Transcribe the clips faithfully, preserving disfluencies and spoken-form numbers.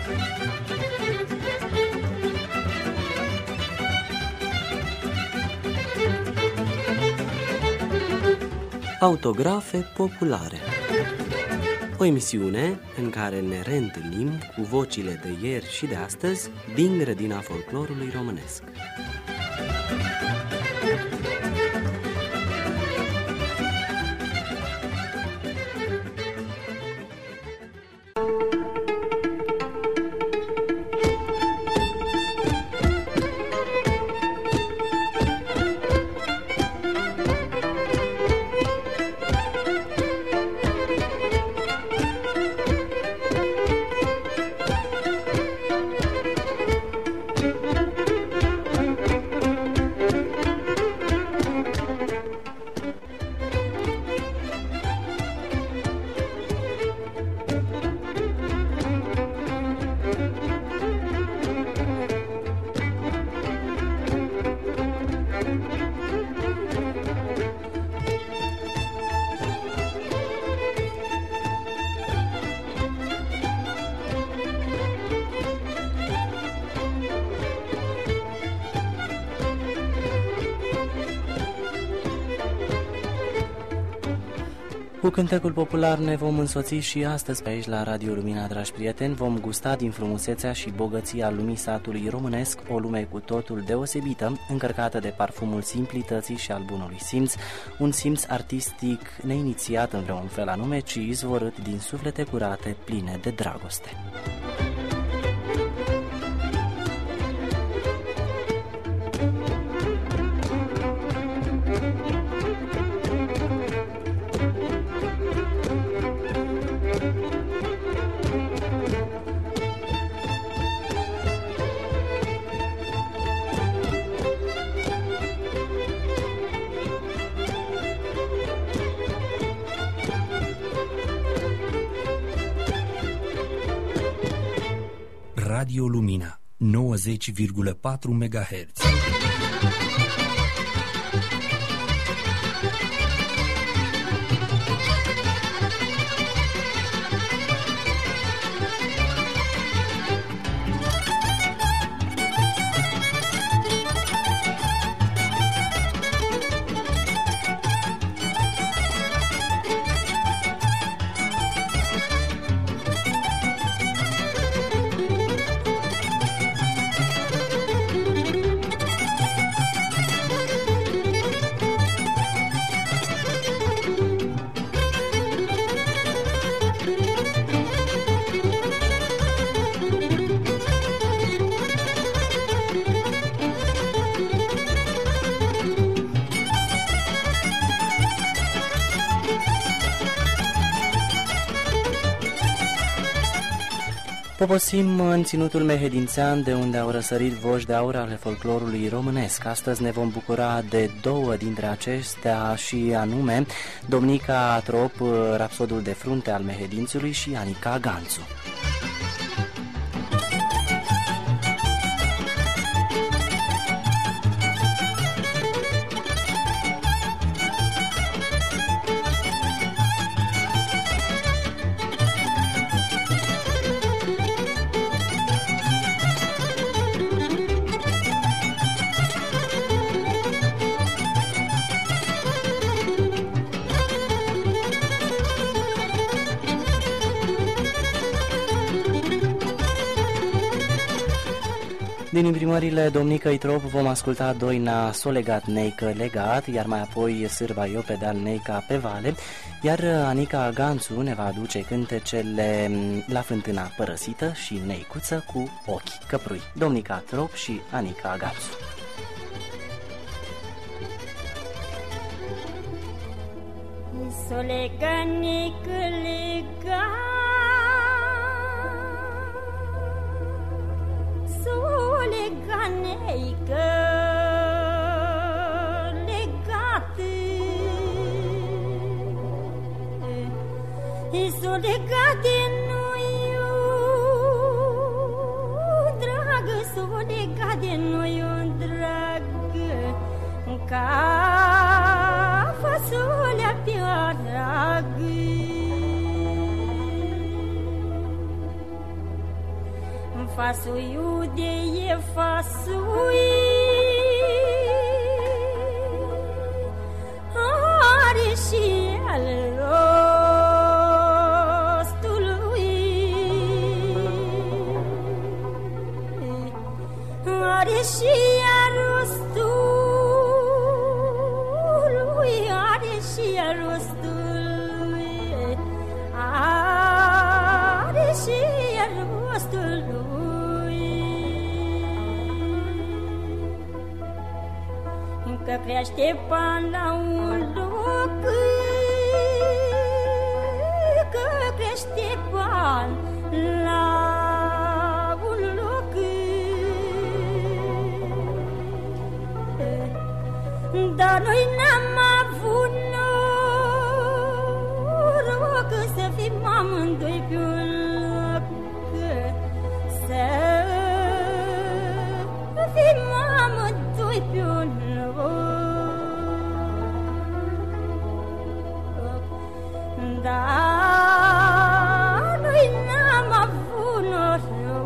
Autografe populare. O emisiune în care ne reîntâlnim cu vocile de ieri și de astăzi din grădina folclorului românesc. Cu cântecul popular ne vom însoți și astăzi pe aici la Radio Lumina, dragi prieteni. Vom gusta din frumusețea și bogăția lumii satului românesc, o lume cu totul deosebită, încărcată de parfumul simplității și al bunului simț, un simț artistic neinițiat în vreun fel anume, ci izvorât din suflete curate, pline de dragoste. Radio Lumina, nouăzeci virgulă patru megahertz. Poposim în ținutul mehedințean, de unde au răsărit voci de aur ale folclorului românesc. Astăzi ne vom bucura de două dintre acestea, și anume Domnica Trop, rapsodul de frunte al mehedințului, și Anica Ganțu. Din imprimările Domnicăi Trop vom asculta Doina S-o legat Neică legat, iar mai apoi Sârba eu pedal Neica pe vale, iar Anica Ganțu ne va aduce cântecele La fântâna părăsită și Neicuță cu ochi căprui. Domnica Trop și Anica Ganțu. S-o legat Neică legat, Neică legat, s-o legat de noi, dragă, s-o legat de noi, dragă, ca fasolea pe aragă. fasuiu de e fasui, are și al rostului, are și al rostului, are și al rostului, are și al rostului, că crește pan la un loc, că crește pan la un loc, dar noi n-am avut noroc să fim amândoi pe un loc, să fim amândoi pe un loc. Dar noi n-am avut noroc.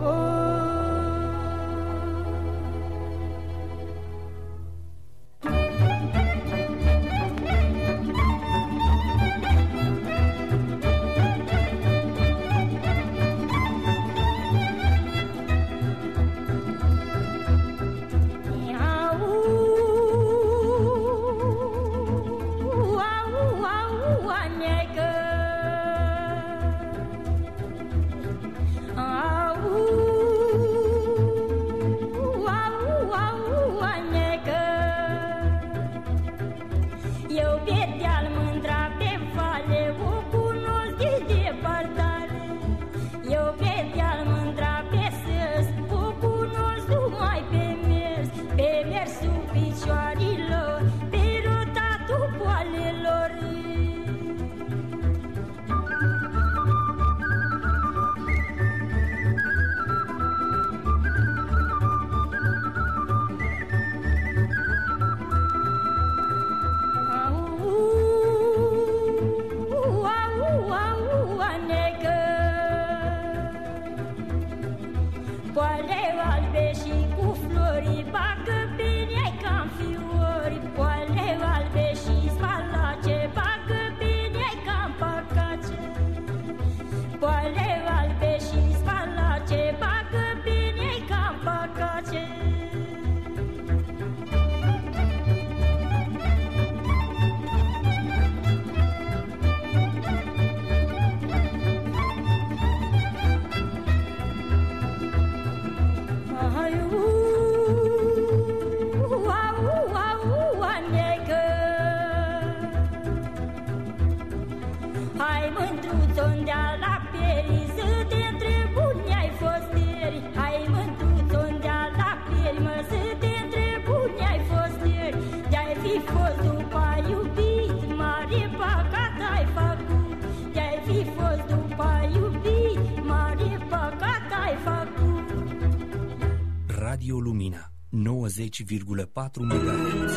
Radio Lumina nouăzeci virgulă patru megahertz.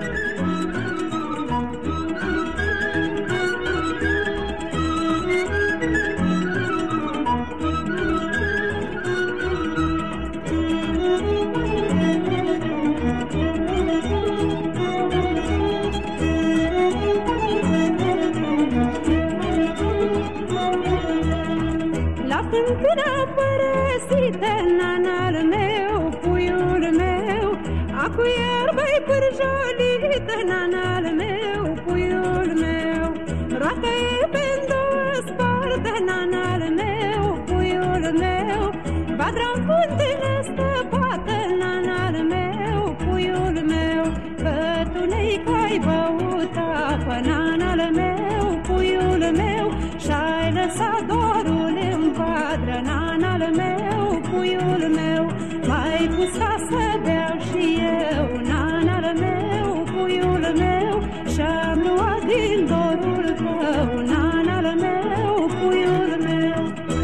Când a părăsit nanal meu, puiul meu, acu iarba-i pârjolit, nanal meu, puiul meu, roata-i pe-ndouă spartă, nanal meu, puiul meu, badra-n puntenă stăpată, nanal meu, puiul meu, că tu ne-i că-ai băut apă, nanal meu, puiul meu, și-ai lăsat dorul în vadră, nanal meu, puiul meu, m-ai pus ca să beau și eu, nanal meu, puiul meu, și-am luat din dorul tău, nanal meu, puiul meu.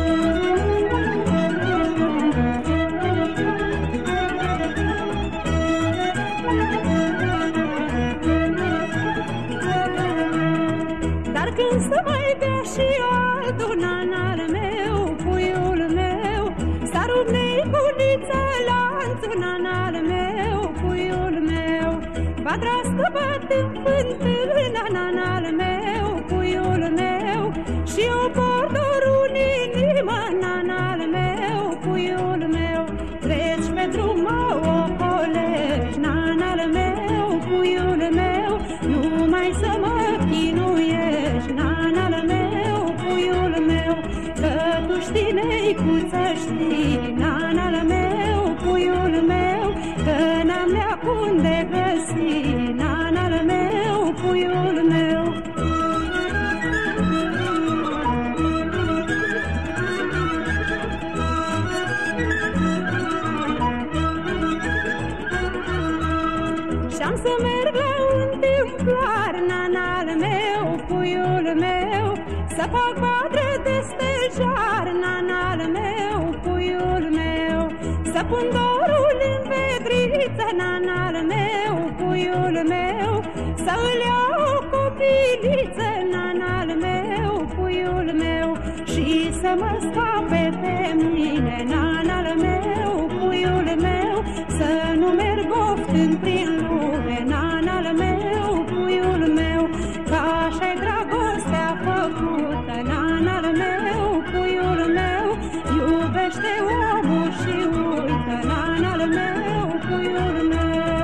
Dar când să mai bea și altul, nanal meu, puiul meu, s-ar umnei culiță, lanțul nanal meu, puiul meu. Badrească bat în fântână, nanal meu, puiul meu. Și eu port în inimă, nanal meu, puiul meu. Treci pe drum, mă ocolești, nanal meu, puiul meu. Numai să mă chinuiești, nanal meu, puiul meu. Că tu știi, neicuță, știi, nanal meu, puiul meu. Că n-am leacunde găsi, nanal meu, puiul meu. Și-am să merg la întâmplar, nanal meu, puiul meu. Să fac badre de stejar, nanal meu, puiul meu. Să pun dorul în vedriță, nanal meu, puiul meu. Să îl iau o copiliță, nanal meu, puiul meu. Și să mă scape pe mine, nanal meu, puiul meu. Să nu merg oftând prin lume, nanal meu, puiul meu. Că așa-i dragostea făcută, nanal meu, puiul meu. Iubește omul și uită, nanal meu, puiul meu.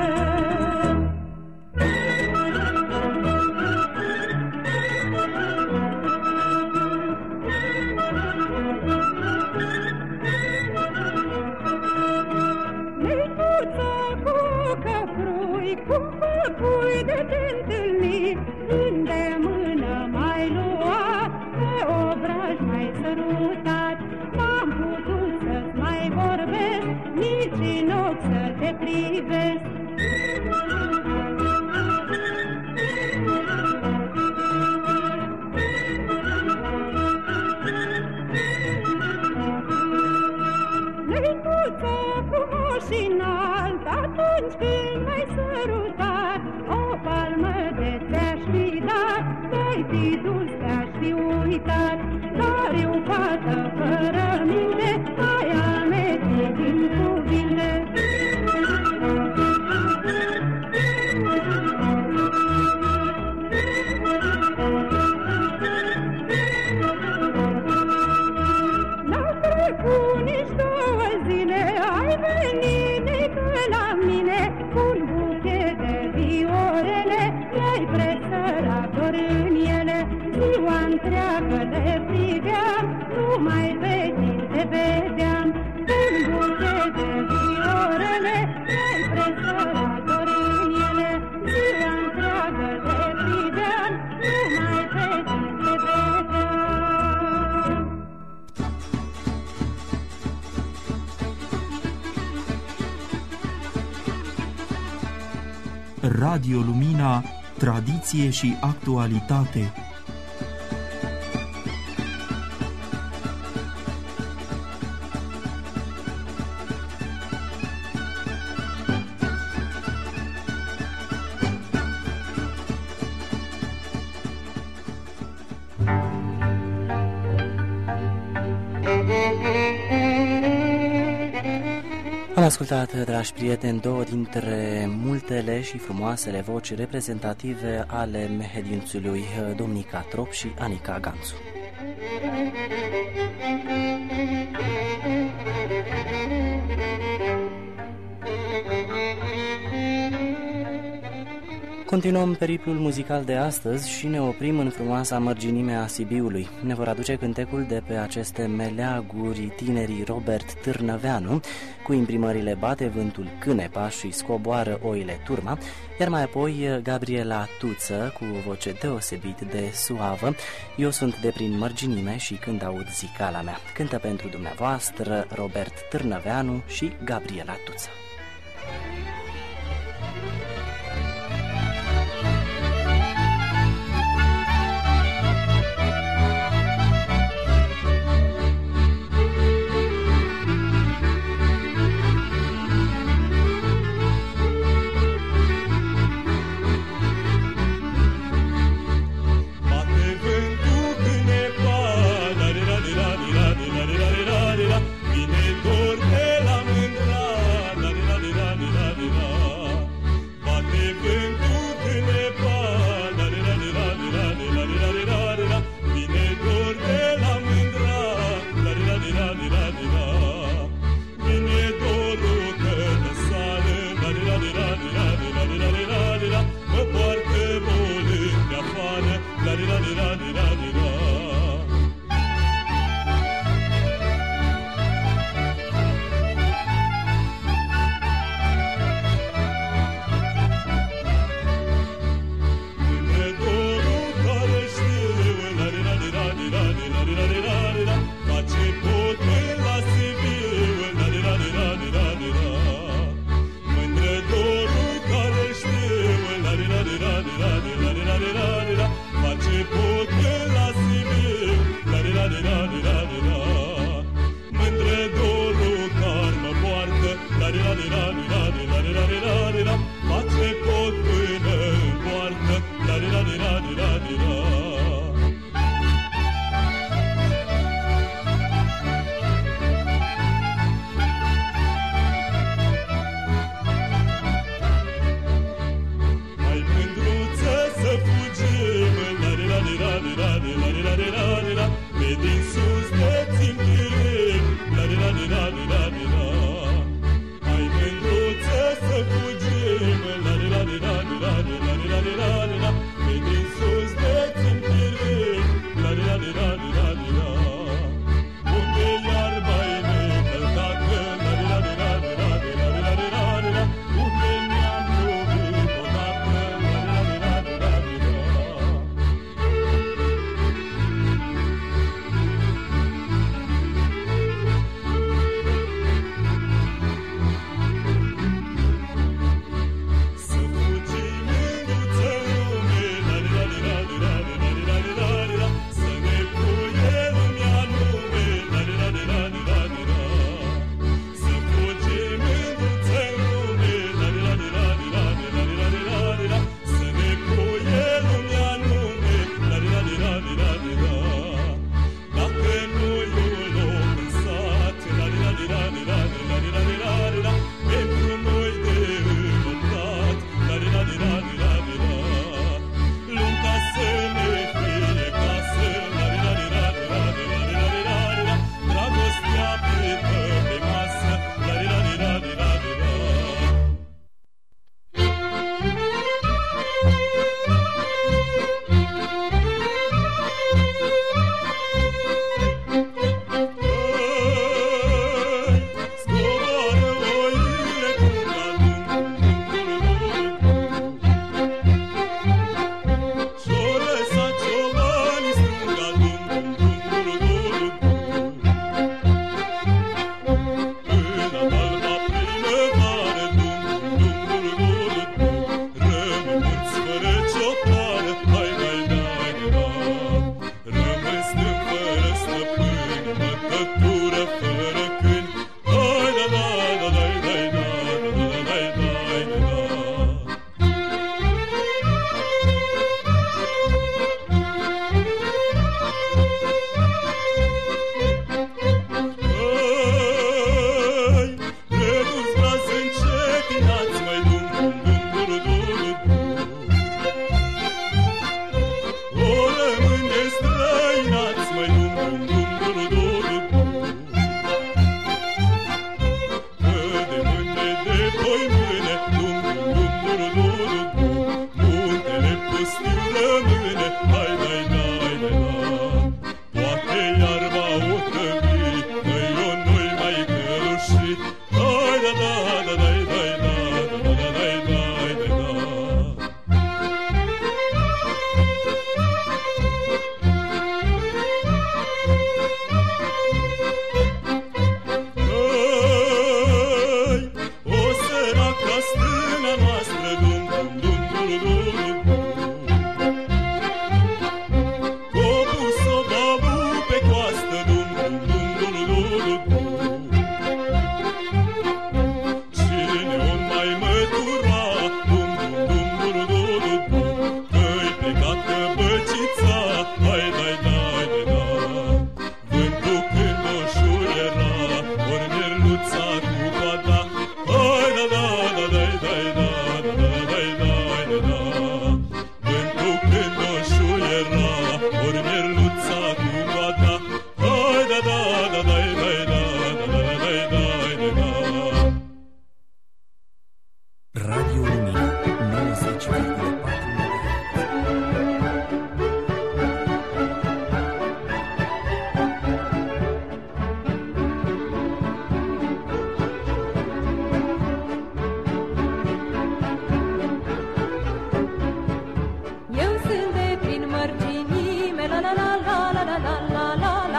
Necuță cu căprui, cum făcui de te întâlni, îndemână mai luat, pe obraj mai sărutat. N-am putut să-ți mai vorbesc, nici în ochi să te privesc. Necuță frumos și înalt, atunci când m-ai sărutat, o palmă de ți-aș fi dat, te-ai fi dus, te-aș fi uitat. Dar eu, fată fără minte, ai amețit din cuvinte. N-au trecut nici două zile, ai venit nică la mine, cu un buchet de viorele, le-ai presărat doar în ele. Ziua întreagă te priveam, numai pe tine te vedeam. Cu un buchet de viorele, le-ai presărat doar în ele. Ziua întreagă te priveam, numai pe tine te vedeam. Radio Lumina, tradiție și actualitate. Am ascultat, dragi prieteni, două dintre multele și frumoasele voci reprezentative ale mehedințului Domnica Trop și Anica Ganțu. Continuăm periplul muzical de astăzi și ne oprim în frumoasa mărginime a Sibiului. Ne vor aduce cântecul de pe aceste meleaguri tinerii Robert Târnăveanu, cu imprimările Bate vântul Cânepa și Scoboară oile turma, iar mai apoi Gabriela Tuță, cu o voce deosebit de suavă, Eu sunt de prin mărginime și când aud zicala mea. Cântă pentru dumneavoastră Robert Târnăveanu și Gabriela Tuță. Vine dor de la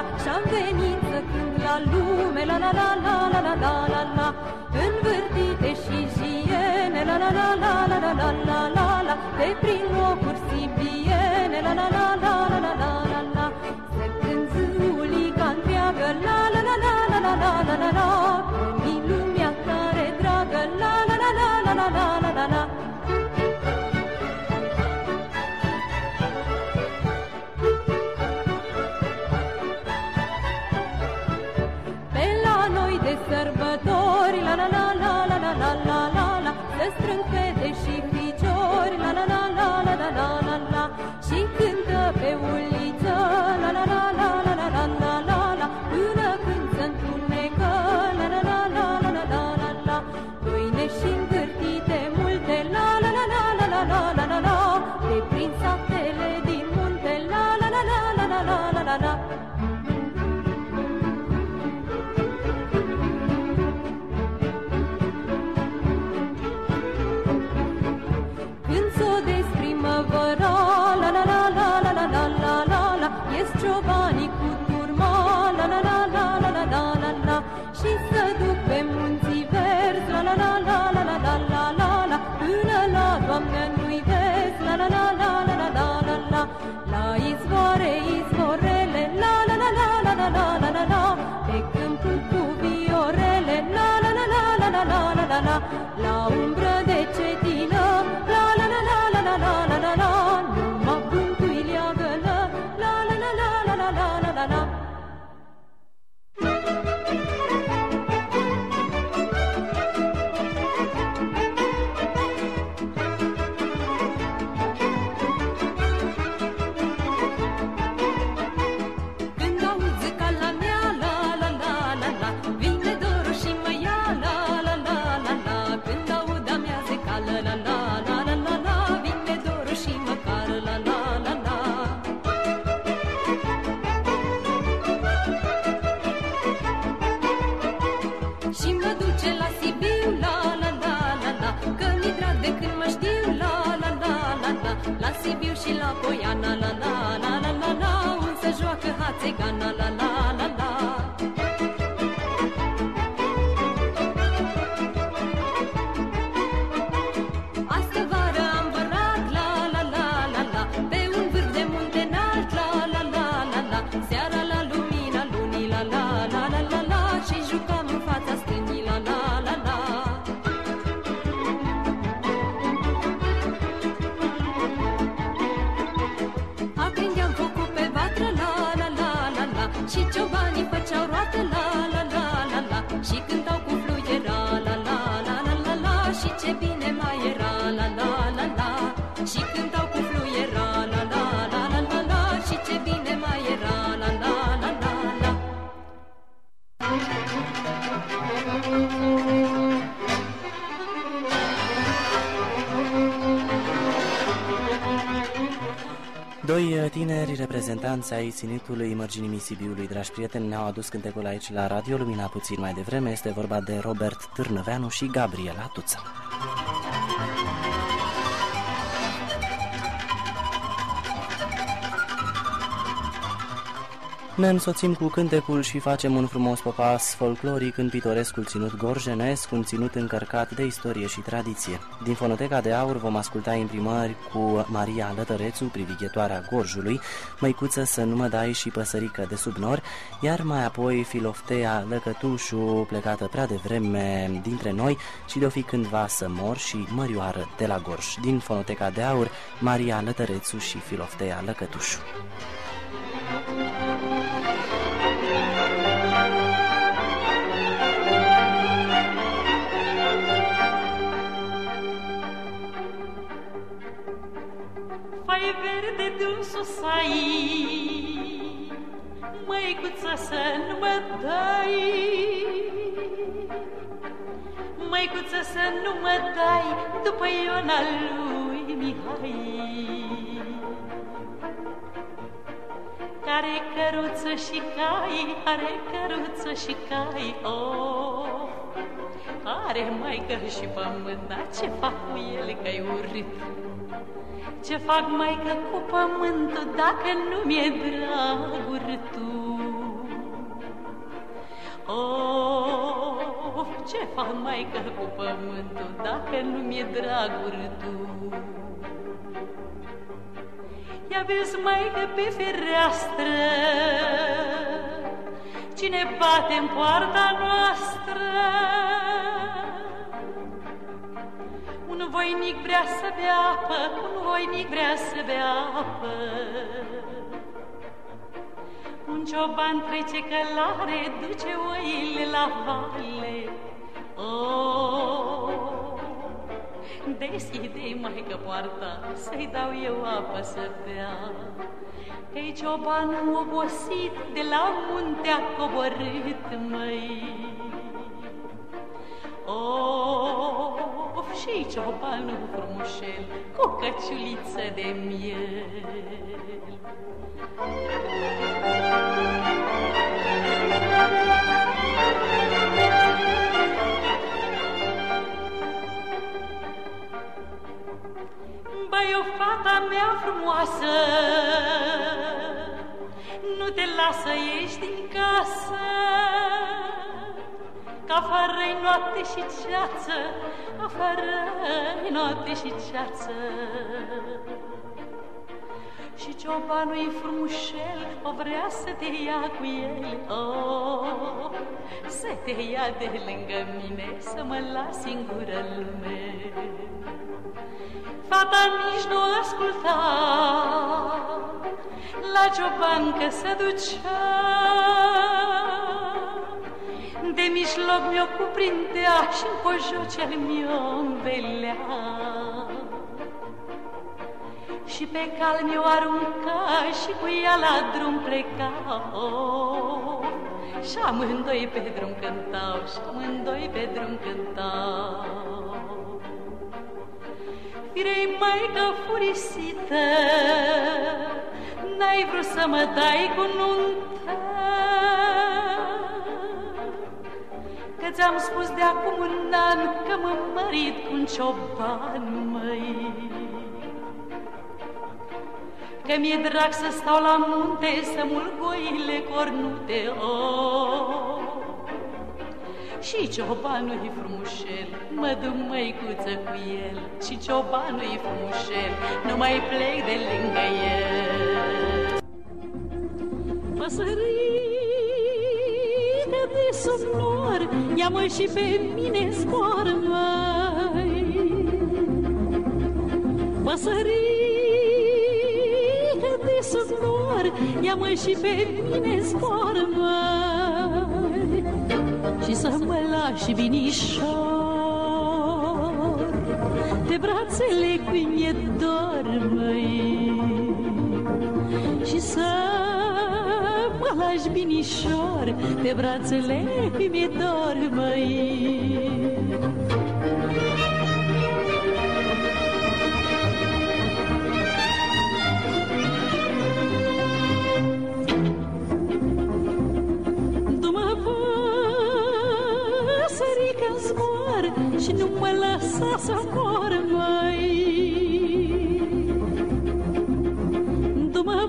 Și-am venit să cânt la lume, la la la la la la la la la, învârtite și jiene, la la la la la la la la la la, pe prin locuri sibiene, la la la la la la la la la, să cânt zulica întreagă, la la la la la la la la la la, mi lumea tare dragă, la la la la la la la la la la. Sărbători, la la la la la la la la la la, se strâng fete și ficiori, la la la la la la la la la, și cântă pe uliță, la la la la la la la la la la, până când se întunecă, la la la la la la la la la, pâine și învârtite multe, la la la la la la la la la la, pe prin satele din munte, la la la la la la la la la la. Ciobanii cu turma, la la la la la la la la la, și să duc pe munții verzi, la la la la la la la la la la, până la Doamne nu-i vezi, la la la la la la la la la, la izvoare, izvorele, la la la la la la la la la la, pe câmpul cu viorele, la la la la la la la la la la, la umbră de cetină, la la la la la la la la la la, numai vântul-i leagănă, la la la la la la la la la la. Când auzi ca la mea, la la la la la, vine dorul și mă ia, la la la la la. Când aud a mea zica, la la la la la la la, vine dorul și măcar, la la la la. Și mă duce la Sibiu, la la la la la, că mi drag de când mă știu, la la la la la, la Sibiu și la Poiana, la la la la la la, unde se joacă hațegana, la la la la. Astă vară am vărat, la la la la la, pe un vârf de munte înalt, la la la la la, seara la lumina lunii, la la la la la la, și jucam în fața stângii, la la la la. Aprindeam focul pe vatră, la la la la la, și ciobanii făceau roată, la la la la la, și cântau cu fluiera, la la la la la la, și ce bine mai era, la la la la, și cântau cu fluiera, la la la la la la, și ce bine mai era, la la la la la. Doi tineri reprezentanți ai ținutului Mărginimii Sibiului, dragi prieteni, ne-au adus cântecul aici la Radio Lumina puțin mai devreme. Este vorba de Robert Târnăveanu și Gabriela Tuță. Ne însoțim cu cântecul și facem un frumos popas folcloric în pitorescul ținut gorjenesc, un ținut încărcat de istorie și tradiție. Din Fonoteca de Aur vom asculta imprimări cu Maria Lătărețu, privighetoarea Gorjului, Măicuță să nu mă dai și Păsărică de sub nori, iar mai apoi Filoftea Lăcătușu, plecată prea devreme dintre noi, și de-o fi cândva să mor, și Mărioară de la Gorj. Din Fonoteca de Aur, Maria Lătărețu și Filoftea Lăcătușu. Fai verde dulsul sai, măicuță să nu mă dai, măicuță să nu mă dai după Iona lui Mihai. Care căruță și cai, are căruță și cai, oh, are maică și pământ, dar ce fac cu el că-i urât? Ce fac maică cu pământul dacă nu mi-e drag urâtul? ce fac maică cu pământul dacă nu mi-e drag urâtul? Ia vezi, maică, pe fereastră cine bate în poarta noastră. Un voinic vrea să bea apă, un voinic vrea să bea apă. Un cioban trece călare, duce oile la vale. Oh, deschide-i, maică, poarta, să-i dau eu apă să bea. Că-i ciobanul obosit, de la munte a coborât, măi. Of, și ciobanul frumușel, cu o căciuliță de miel. Băi, o fata mea frumoasă, nu te lasă ieși din casă, că afară-i noapte și ceață, afară-i noapte și ceață. Și ciobanul-i frumușel, o vrea să te ia cu el, oh, să te ia de lângă mine, să mă las singură în lume. Fata nici nu asculta, la cioban că se ducea, de mijloc mi-o cuprindea și-n pojocel mi-o învelea. Și pe cal mi-o arunca și cu ea la drum pleca, oh, și amândoi pe drum cântau, și amândoi pe drum cântau. Firei, maică furisită, n-ai vrut să mă dai cu nuntă, că ți-am spus de acum un an că mă mărit cu un cioban, măi. Că mi-e drag să stau la munte, să mulg oile cornute, oh. Și ciobanul-i frumușel, mă duc, măicuță, cu el. Și ciobanul-i frumușel, nu mai plec de lângă el. Păsărică de somnor, ia-mă și pe mine zboară, măi. Păsărică de somnor, ia-mă și pe mine zboară, măi. Și să mă lași binișor de brațele cui mi-e dor, măi. Și să mă lași binișor de brațele cui mi-e dor, măi. Și nu mă lăsa să mor, măi. Du-mă,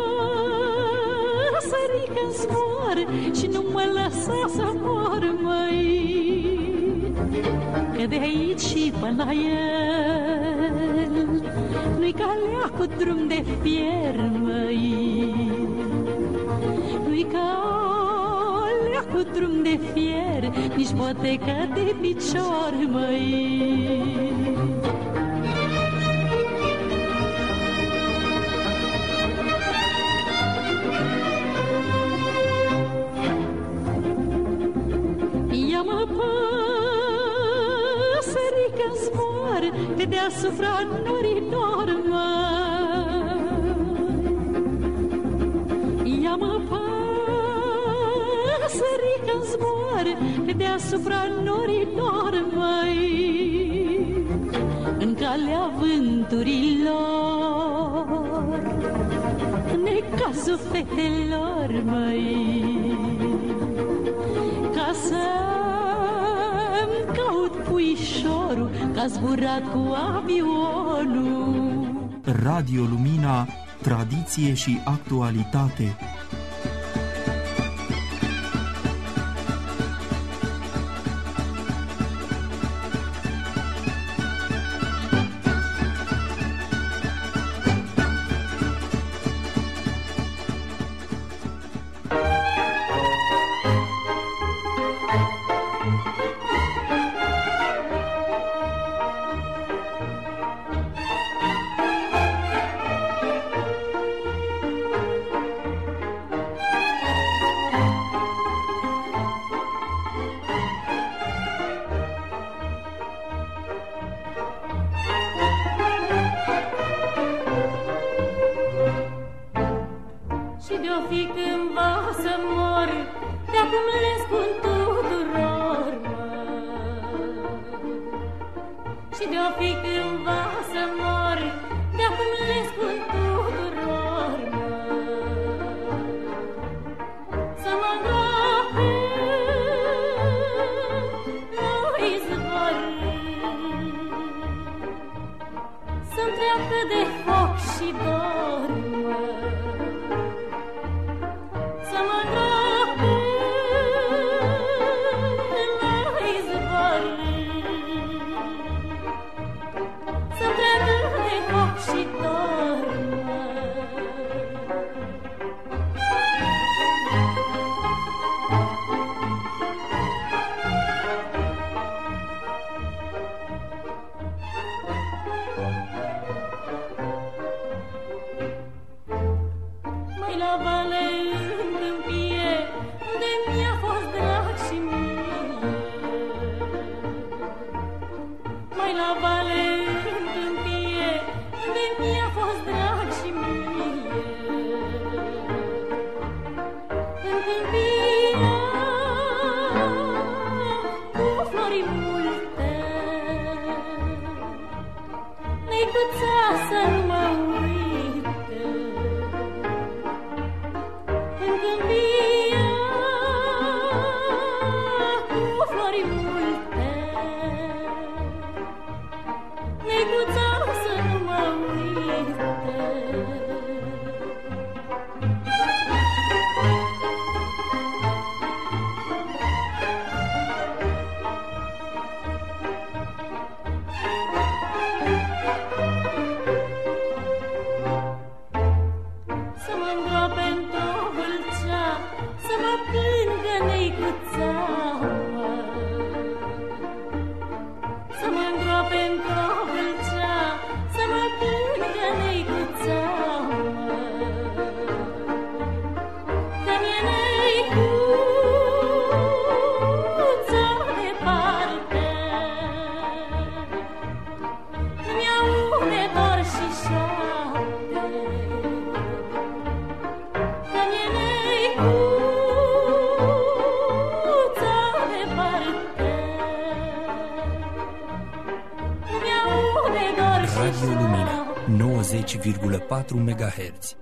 păsărică, zbor și nu mă lăsa să mor, măi. Că de aici și până la el nu-i calea cu drum de fier, măi. Nu-i calea cu drum de fier, nici potecă de picior, măi. Ia-mă, păsărică, zbor pe deasupra norilor, măi. Ia-mă, păsărică, zbor pe deasupra norilor, măi. În calea vânturilor, în necazul fetelor, măi. Ca să-mi caut puișorul, că-a zburat cu avionul. Radio Lumina, tradiție și actualitate. Radio Lumina, nouăzeci virgulă patru megahertz.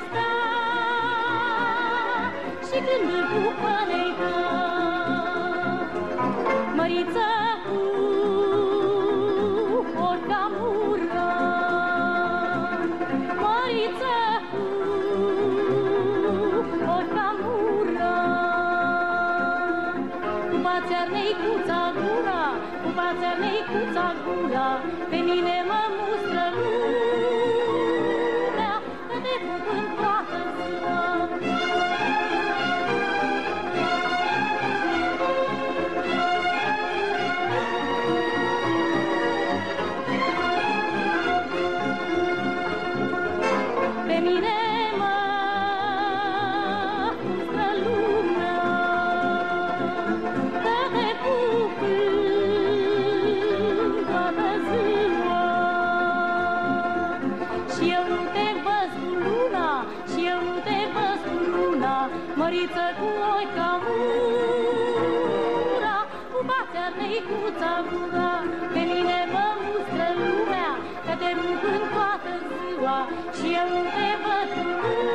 Și când îl pupă-ne-i măriță cu orcamură, măriță cu orcamură. Cu bațearnei cuța gura, cu bațearnei cuța gura, pe mine mă mustră lumea, că de cuvânt toată ziua. Pe mine mă mustră lumea, că de cuvânt toată ziua. Și eu nu te văz cu luna, și eu nu te văz cu luna, măriță cu oi ca mura, cu bațearnei cuța gura. Pe mine mă mustră lumea, că te cuvânt toată ziua. Și eu nu te văd cu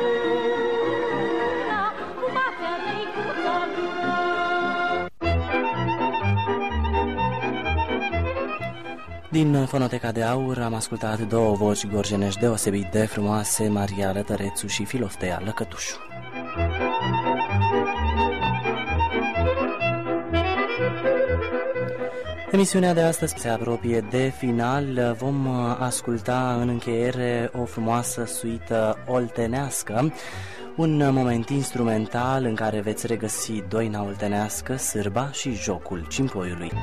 luna, cu bațearnei cuța gura. Din Fonoteca de Aur am ascultat două voci gorjenești deosebit de frumoase, Maria Lătărețu și Filoftea Lăcătușu. Emisiunea de astăzi se apropie de final. Vom asculta în încheiere o frumoasă suită oltenească, un moment instrumental în care veți regăsi doina oltenească, sârba și jocul cimpoiului.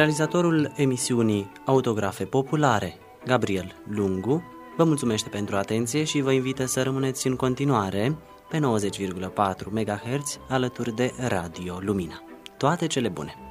Realizatorul emisiunii Autografe Populare, Gabriel Lungu, vă mulțumește pentru atenție și vă invită să rămâneți în continuare pe nouăzeci virgulă patru megahertz alături de Radio Lumina. Toate cele bune!